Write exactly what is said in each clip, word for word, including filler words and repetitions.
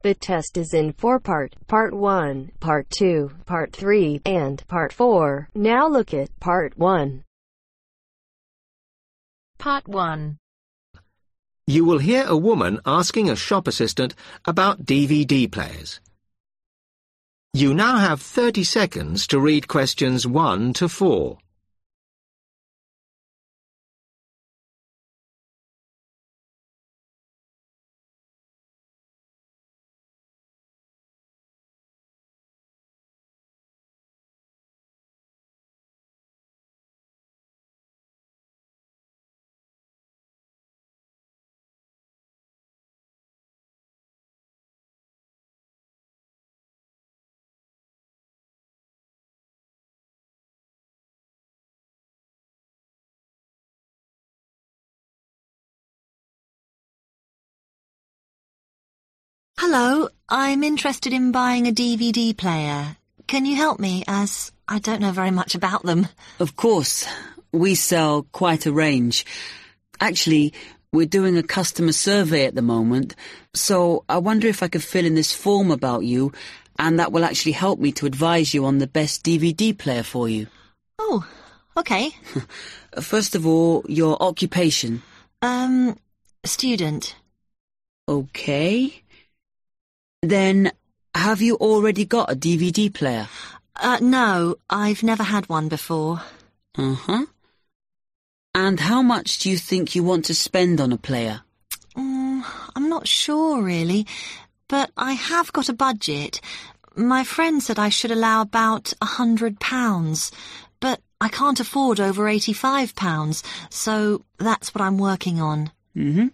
The test is in four part, part one, part two, part three, and part four. Now look at part one. Part one. You will hear a woman asking a shop assistant about D V D players. You now have thirty seconds to read questions one to four. Hello, I'm interested in buying a D V D player. Can you help me, as I don't know very much about them? Of course. We sell quite a range. Actually, we're doing a customer survey at the moment, so I wonder if I could fill in this form about you, and that will actually help me to advise you on the best D V D player for you. Oh, okay. First of all, your occupation. Um, student. Okay. Then, have you already got a D V D player? Uh, no, I've never had one before. Uh-huh. And how much do you think you want to spend on a player? Mm, I'm not sure, really, but I have got a budget. My friend said I should allow about a hundred pounds, but I can't afford over eighty-five pounds, so that's what I'm working on. Mm-hmm.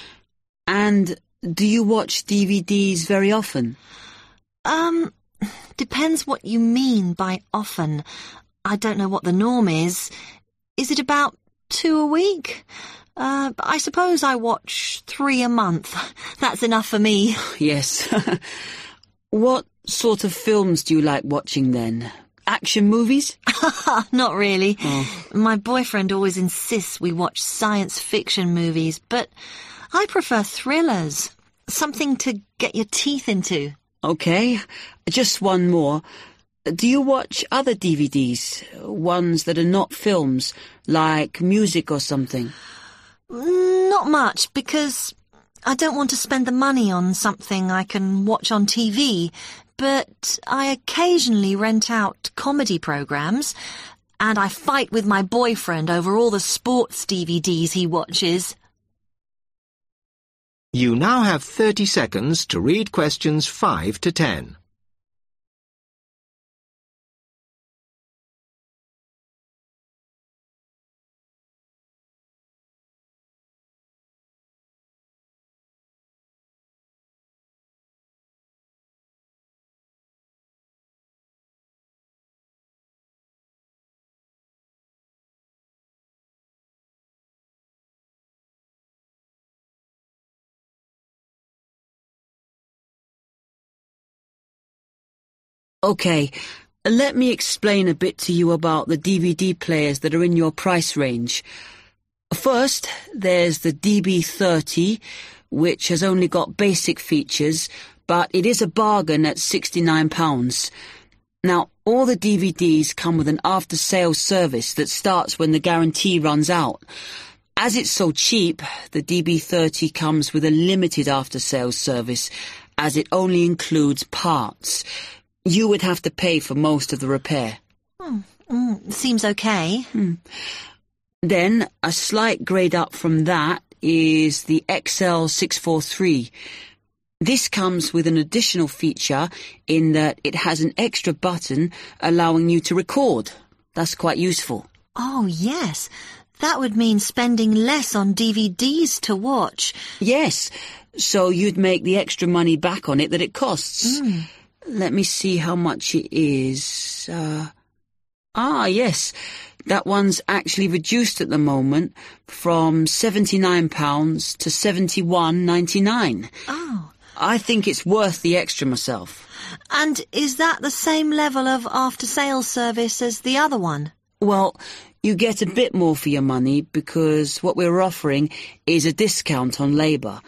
And do you watch D V Ds very often? Um, depends what you mean by often. I don't know what the norm is. Is it about two a week? Uh, I suppose I watch three a month. That's enough for me. Yes. What sort of films do you like watching then? Action movies? Not really. Oh. My boyfriend always insists we watch science fiction movies, but I prefer thrillers. Something to get your teeth into. Okay, just one more. Do you watch other D V Ds? Ones that are not films, like music or something? Not much, because I don't want to spend the money on something I can watch on T V, but I occasionally rent out comedy programs, and I fight with my boyfriend over all the sports D V Ds he watches. You now have thirty seconds to read questions five to ten. Okay, let me explain a bit to you about the D V D players that are in your price range. First, there's the D B thirty, which has only got basic features, but it is a bargain at sixty-nine pounds. Now, all the D V Ds come with an after-sales service that starts when the guarantee runs out. As it's so cheap, the D B thirty comes with a limited after-sales service, as it only includes parts. You would have to pay for most of the repair. Hmm. Mm, seems okay. Hmm. Then, a slight grade up from that is the X L six forty-three. This comes with an additional feature in that it has an extra button allowing you to record. That's quite useful. Oh, yes. That would mean spending less on D V Ds to watch. Yes, so you'd make the extra money back on it that it costs. Mm. Let me see how much it is. Uh, ah, yes, that one's actually reduced at the moment from seventy-nine pounds to seventy-one ninety-nine. Oh. I think it's worth the extra myself. And is that the same level of after-sales service as the other one? Well, you get a bit more for your money because what we're offering is a discount on labour.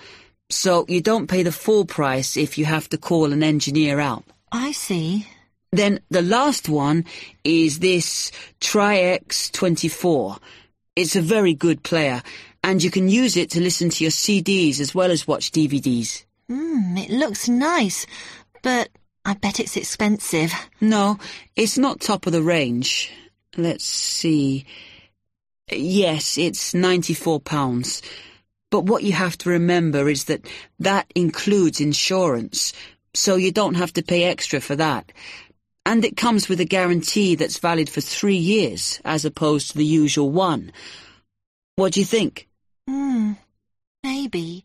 So you don't pay the full price if you have to call an engineer out. I see. Then the last one is this Tri-X twenty-four. It's a very good player, and you can use it to listen to your C Ds as well as watch D V Ds. Hmm, it looks nice, but I bet it's expensive. No, it's not top of the range. Let's see. Yes, it's ninety-four pounds. But what you have to remember is that that includes insurance, so you don't have to pay extra for that. And it comes with a guarantee that's valid for three years, as opposed to the usual one. What do you think? Hmm, maybe.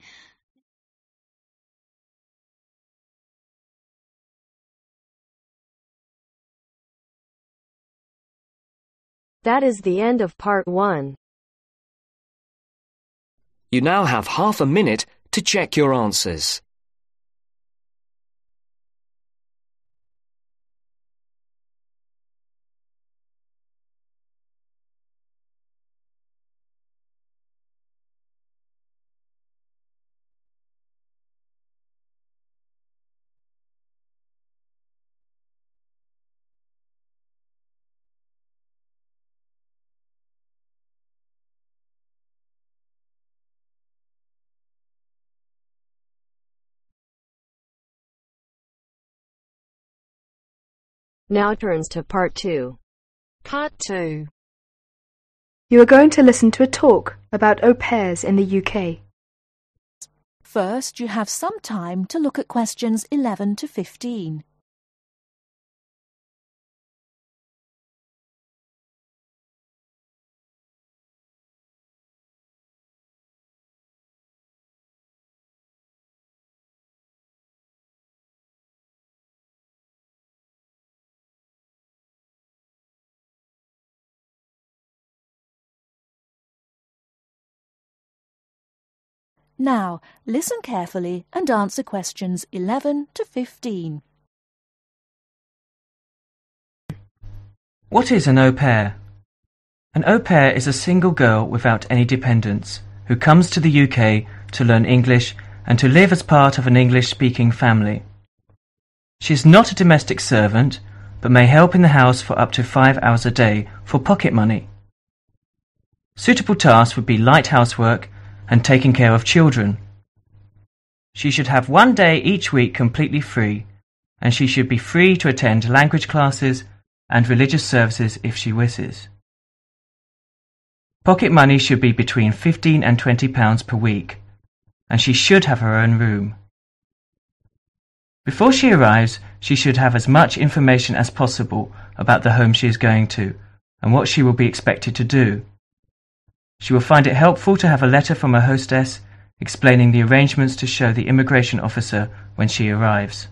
That is the end of part one. You now have half a minute to check your answers. Now turns to part two. Part two. You are going to listen to a talk about au pairs in the U K. First, you have some time to look at questions eleven to fifteen. Now, listen carefully and answer questions eleven to fifteen. What is an au pair? An au pair is a single girl without any dependents who comes to the U K to learn English and to live as part of an English-speaking family. She is not a domestic servant, but may help in the house for up to five hours a day for pocket money. Suitable tasks would be light housework and taking care of children. She should have one day each week completely free, and she should be free to attend language classes and religious services if she wishes. Pocket money should be between fifteen and twenty pounds per week, and she should have her own room. Before she arrives, she should have as much information as possible about the home she is going to and what she will be expected to do. She will find it helpful to have a letter from her hostess explaining the arrangements to show the immigration officer when she arrives.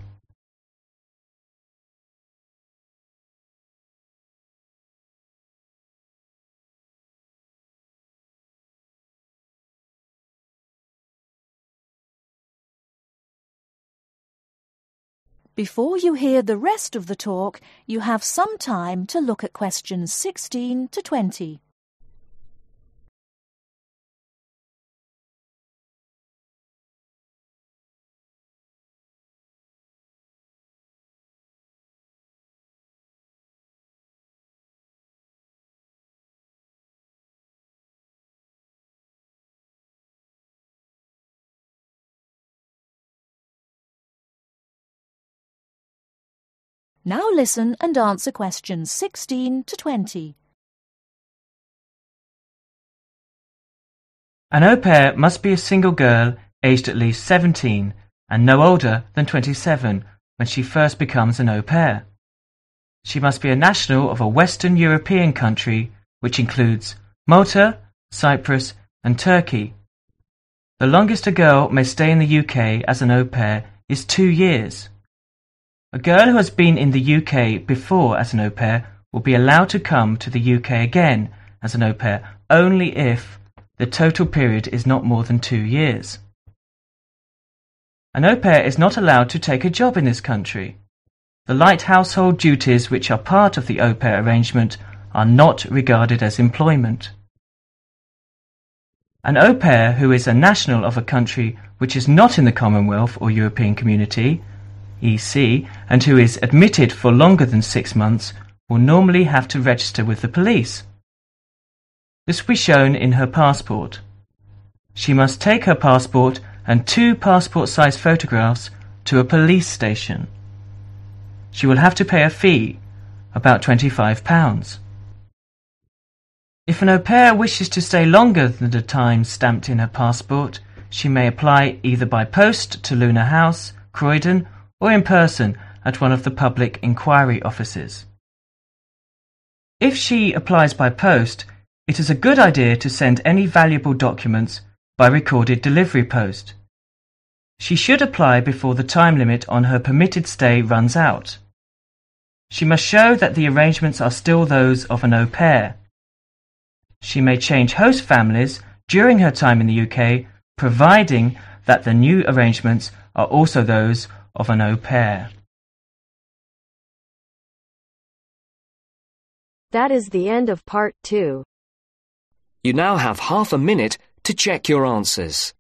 Before you hear the rest of the talk, you have some time to look at questions sixteen to twenty. Now listen and answer questions sixteen to twenty. An au pair must be a single girl aged at least seventeen and no older than twenty-seven when she first becomes an au pair. She must be a national of a Western European country, which includes Malta, Cyprus and Turkey. The longest a girl may stay in the U K as an au pair is two years. A girl who has been in the U K before as an au pair will be allowed to come to the U K again as an au pair only if the total period is not more than two years. An au pair is not allowed to take a job in this country. The light household duties which are part of the au pair arrangement are not regarded as employment. An au pair who is a national of a country which is not in the Commonwealth or European Community, E C, and who is admitted for longer than six months will normally have to register with the police. This will be shown in her passport. She must take her passport and two passport-size photographs to a police station. She will have to pay a fee, about twenty-five pounds. If an au pair wishes to stay longer than the time stamped in her passport, she may apply either by post to Luna House, Croydon, or in person at one of the public inquiry offices. If she applies by post, it is a good idea to send any valuable documents by recorded delivery post. She should apply before the time limit on her permitted stay runs out. She must show that the arrangements are still those of an au pair. She may change host families during her time in the U K, providing that the new arrangements are also those of an au pair. That is the end of part two. You now have half a minute to check your answers.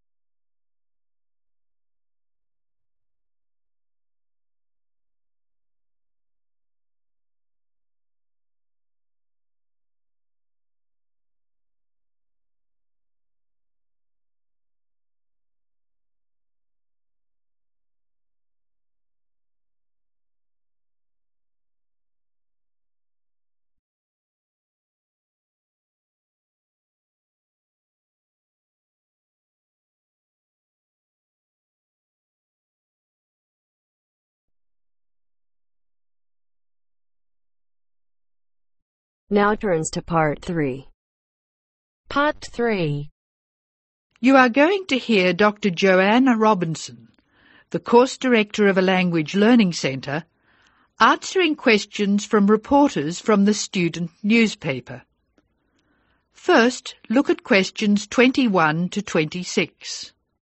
Now turns to part three. Part three. You are going to hear Doctor Joanna Robinson, the course director of a language learning centre, answering questions from reporters from the student newspaper. First, look at questions twenty-one to twenty-six.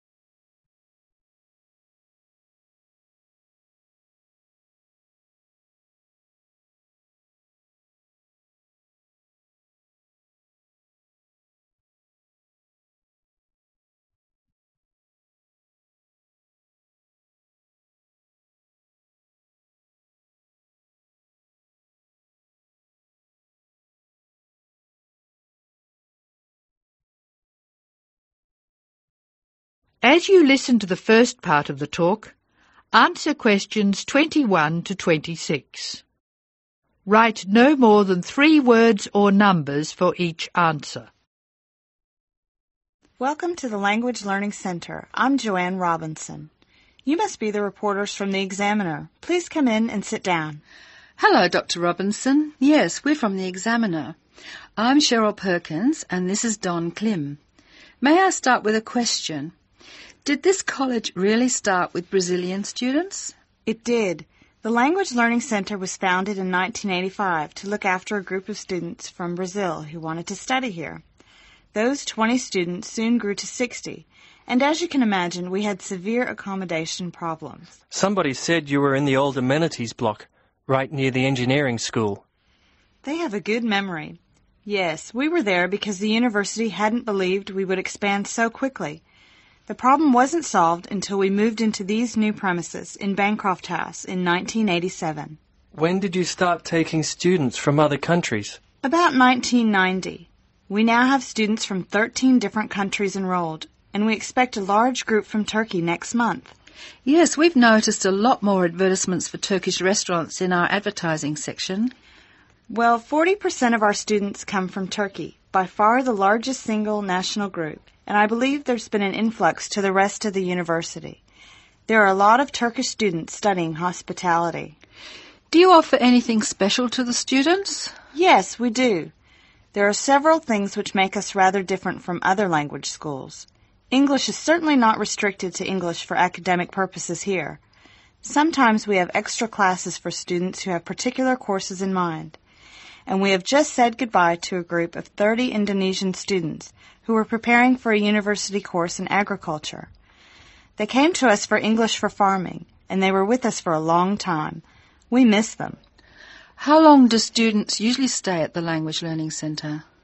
As you listen to the first part of the talk, answer questions twenty-one to twenty-six. Write no more than three words or numbers for each answer. Welcome to the Language Learning Center. I'm Joanne Robinson. You must be the reporters from the Examiner. Please come in and sit down. Hello, Doctor Robinson. Yes, we're from the Examiner. I'm Cheryl Perkins and this is Don Klim. May I start with a question? Did this college really start with Brazilian students? It did. The Language Learning Center was founded in nineteen eighty-five to look after a group of students from Brazil who wanted to study here. Those twenty students soon grew to sixty, and as you can imagine, we had severe accommodation problems. Somebody said you were in the old amenities block, right near the engineering school. They have a good memory. Yes, we were there because the university hadn't believed we would expand so quickly. The problem wasn't solved until we moved into these new premises in Bancroft House in nineteen eighty-seven. When did you start taking students from other countries? About nineteen ninety. We now have students from thirteen different countries enrolled, and we expect a large group from Turkey next month. Yes, we've noticed a lot more advertisements for Turkish restaurants in our advertising section. Well, forty percent of our students come from Turkey, by far the largest single national group. And I believe there's been an influx to the rest of the university. There are a lot of Turkish students studying hospitality. Do you offer anything special to the students? Yes, we do. There are several things which make us rather different from other language schools. English is certainly not restricted to English for academic purposes here. Sometimes we have extra classes for students who have particular courses in mind. And we have just said goodbye to a group of thirty Indonesian students who were preparing for a university course in agriculture. They came to us for English for farming, and they were with us for a long time. We miss them. How long do students usually stay at the Language Learning Centre?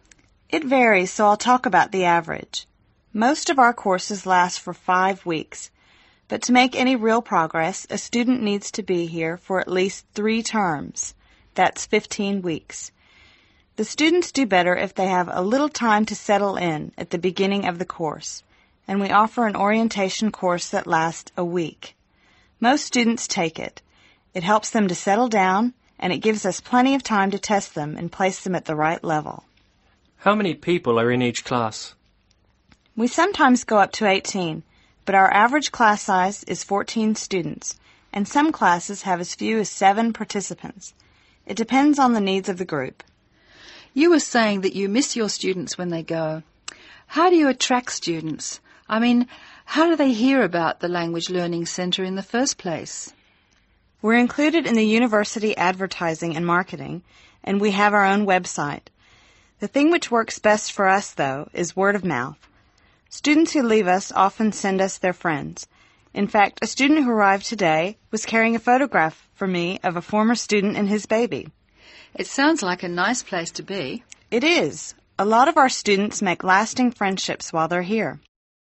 It varies, so I'll talk about the average. Most of our courses last for five weeks, but to make any real progress, a student needs to be here for at least three terms. That's fifteen weeks. The students do better if they have a little time to settle in at the beginning of the course, and we offer an orientation course that lasts a week. Most students take it. It helps them to settle down, and it gives us plenty of time to test them and place them at the right level. How many people are in each class? We sometimes go up to eighteen, but our average class size is fourteen students, and some classes have as few as seven participants. It depends on the needs of the group. You were saying that you miss your students when they go. How do you attract students? I mean, how do they hear about the Language Learning Centre in the first place? We're included in the university advertising and marketing, and we have our own website. The thing which works best for us, though, is word of mouth. Students who leave us often send us their friends. In fact, a student who arrived today was carrying a photograph for me of a former student and his baby. It sounds like a nice place to be. It is. A lot of our students make lasting friendships while they're here.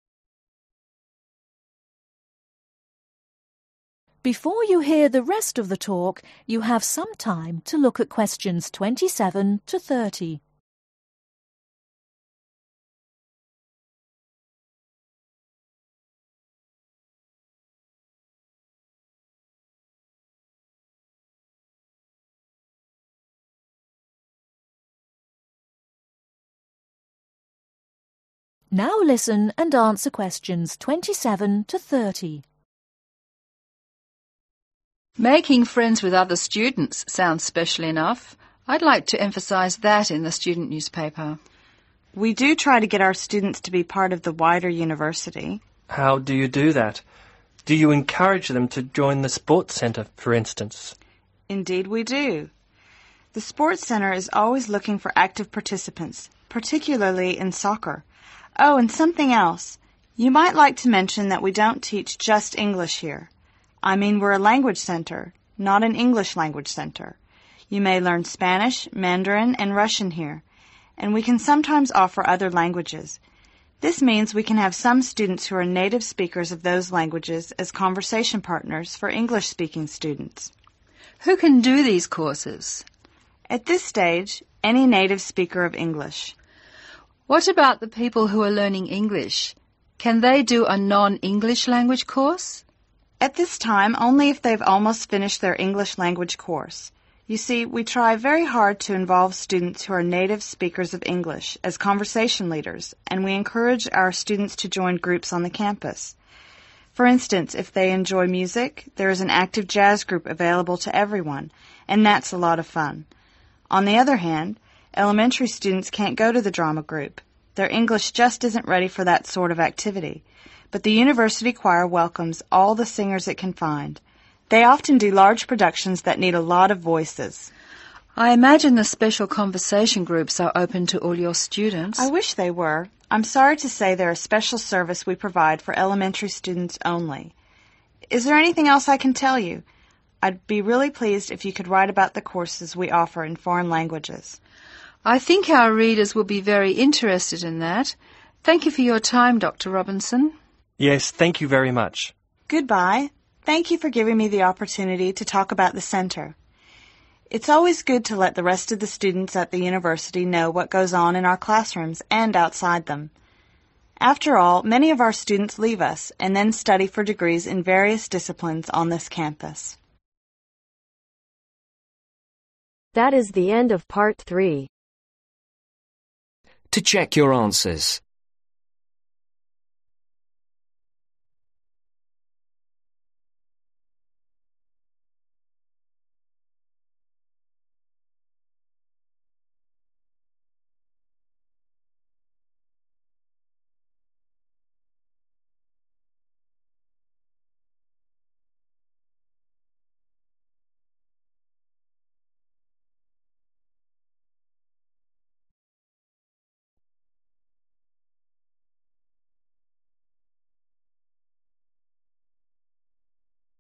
Before you hear the rest of the talk, you have some time to look at questions twenty-seven to thirty. Now listen and answer questions twenty-seven to thirty. Making friends with other students sounds special enough. I'd like to emphasize that in the student newspaper. We do try to get our students to be part of the wider university. How do you do that? Do you encourage them to join the sports centre, for instance? Indeed we do. The sports centre is always looking for active participants, particularly in soccer. Oh, and something else. You might like to mention that we don't teach just English here. I mean, we're a language center, not an English language center. You may learn Spanish, Mandarin, and Russian here, and we can sometimes offer other languages. This means we can have some students who are native speakers of those languages as conversation partners for English-speaking students. Who can do these courses? At this stage, any native speaker of English. What about the people who are learning English? Can they do a non-English language course? At this time, only if they've almost finished their English language course. You see, we try very hard to involve students who are native speakers of English as conversation leaders, and we encourage our students to join groups on the campus. For instance, if they enjoy music, there is an active jazz group available to everyone, and that's a lot of fun. On the other hand, elementary students can't go to the drama group. Their English just isn't ready for that sort of activity. But the university choir welcomes all the singers it can find. They often do large productions that need a lot of voices. I imagine the special conversation groups are open to all your students. I wish they were. I'm sorry to say they're a special service we provide for elementary students only. Is there anything else I can tell you? I'd be really pleased if you could write about the courses we offer in foreign languages. I think our readers will be very interested in that. Thank you for your time, Doctor Robinson. Yes, thank you very much. Goodbye. Thank you for giving me the opportunity to talk about the center. It's always good to let the rest of the students at the university know what goes on in our classrooms and outside them. After all, many of our students leave us and then study for degrees in various disciplines on this campus. That is the end of part three. To check your answers.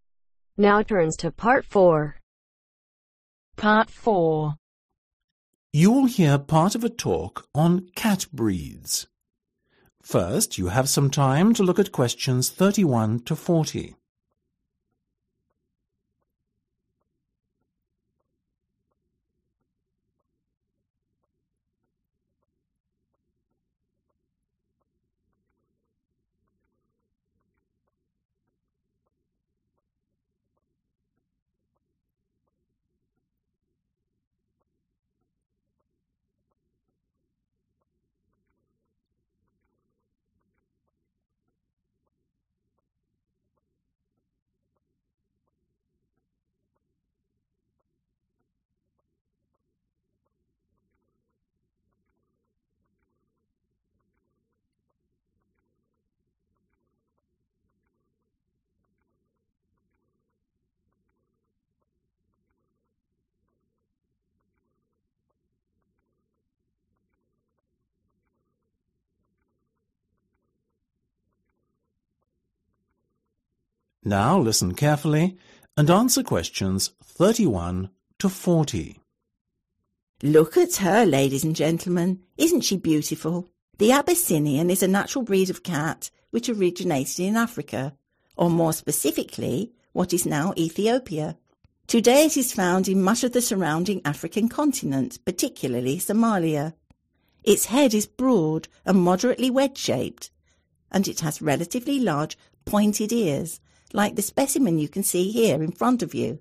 Now turns to part four. Part four. You will hear part of a talk on cat breeds. First, you have some time to look at questions thirty-one to forty. Now listen carefully and answer questions thirty-one to forty. Look at her, ladies and gentlemen. Isn't she beautiful? The Abyssinian is a natural breed of cat which originated in Africa, or more specifically, what is now Ethiopia. Today it is found in much of the surrounding African continent, particularly Somalia. Its head is broad and moderately wedge-shaped, and it has relatively large pointed ears, like the specimen you can see here in front of you.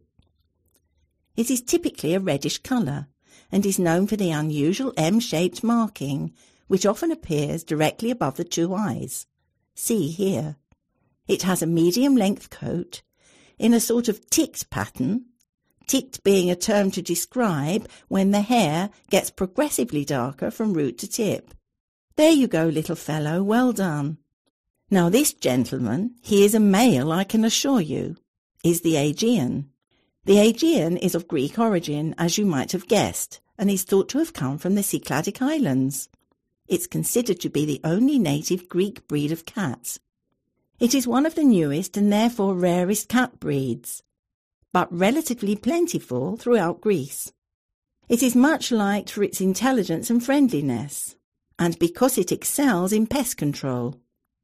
It is typically a reddish colour and is known for the unusual M-shaped marking, which often appears directly above the two eyes. See here. It has a medium-length coat in a sort of ticked pattern, ticked being a term to describe when the hair gets progressively darker from root to tip. There you go, little fellow, well done. Now this gentleman, he is a male, I can assure you, is the Aegean. The Aegean is of Greek origin, as you might have guessed, and is thought to have come from the Cycladic Islands. It's considered to be the only native Greek breed of cat. It is one of the newest and therefore rarest cat breeds, but relatively plentiful throughout Greece. It is much liked for its intelligence and friendliness, and because it excels in pest control.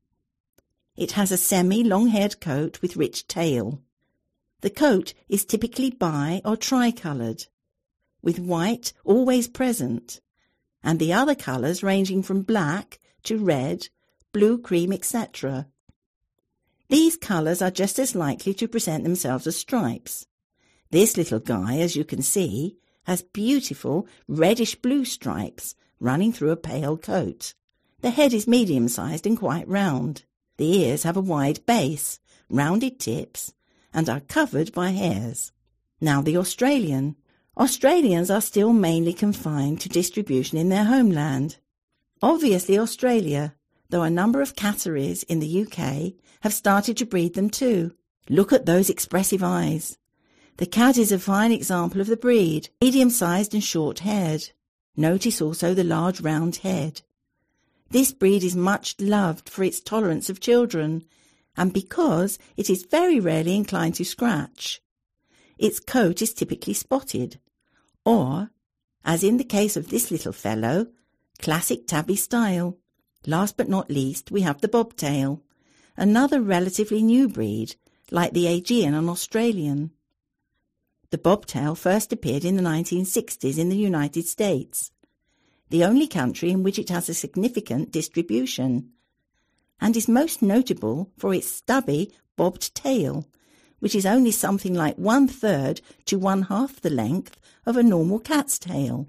It has a semi-long-haired coat with rich tail. The coat is typically bi- or tri-coloured, with white always present, and the other colours ranging from black to red, blue, cream, et cetera. These colours are just as likely to present themselves as stripes. This little guy, as you can see, has beautiful reddish-blue stripes running through a pale coat. The head is medium-sized and quite round. The ears have a wide base, rounded tips, and are covered by hairs. Now the Australian. Australians are still mainly confined to distribution in their homeland. Obviously Australia, though a number of catteries in the U K have started to breed them too. Look at those expressive eyes. The cat is a fine example of the breed, medium-sized and short-haired. Notice also the large round head. This breed is much loved for its tolerance of children, and because it is very rarely inclined to scratch. Its coat is typically spotted, or, as in the case of this little fellow, classic tabby style. Last but not least, we have the bobtail, another relatively new breed, like the Aegean and Australian. The bobtail first appeared in the nineteen sixties in the United States, the only country in which it has a significant distribution, and is most notable for its stubby, bobbed tail, which is only something like one-third to one-half the length of a normal cat's tail.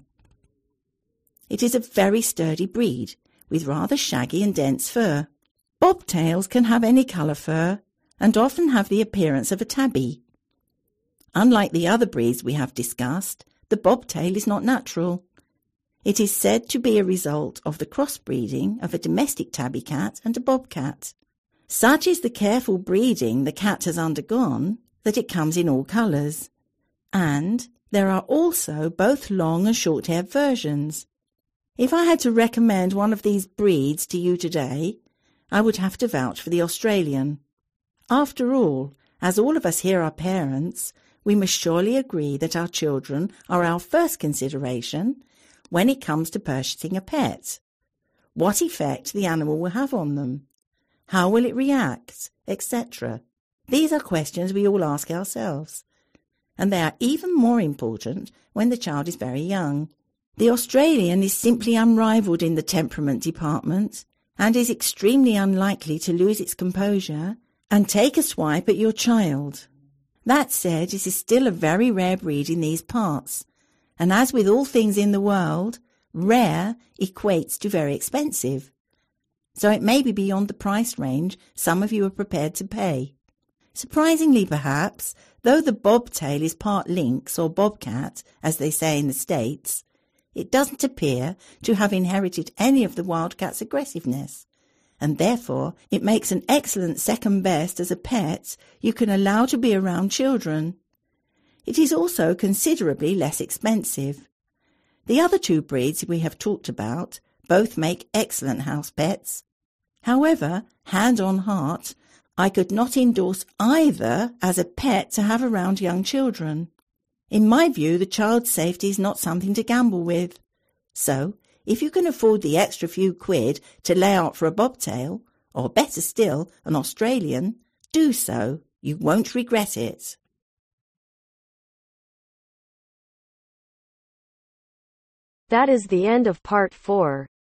It is a very sturdy breed, with rather shaggy and dense fur. Bobtails can have any colour fur, and often have the appearance of a tabby. Unlike the other breeds we have discussed, the bobtail is not natural. It is said to be a result of the crossbreeding of a domestic tabby cat and a bobcat. Such is the careful breeding the cat has undergone that it comes in all colours, and there are also both long and short-haired versions. If I had to recommend one of these breeds to you today, I would have to vouch for the Australian. After all, as all of us here are parents, we must surely agree that our children are our first consideration when it comes to purchasing a pet? What effect the animal will have on them? How will it react, et cetera. These are questions we all ask ourselves, and they are even more important when the child is very young. The Australian is simply unrivalled in the temperament department and is extremely unlikely to lose its composure and take a swipe at your child. That said, it is still a very rare breed in these parts, and as with all things in the world, rare equates to very expensive. So it may be beyond the price range some of you are prepared to pay. Surprisingly perhaps, though the bobtail is part lynx or bobcat, as they say in the States, it doesn't appear to have inherited any of the wildcat's aggressiveness, and therefore it makes an excellent second best as a pet you can allow to be around children. It is also considerably less expensive. The other two breeds we have talked about both make excellent house pets. However, hand on heart, I could not endorse either as a pet to have around young children. In my view, the child's safety is not something to gamble with. So, if you can afford the extra few quid to lay out for a bobtail, or better still, an Australian, do so. You won't regret it. That is the end of part four.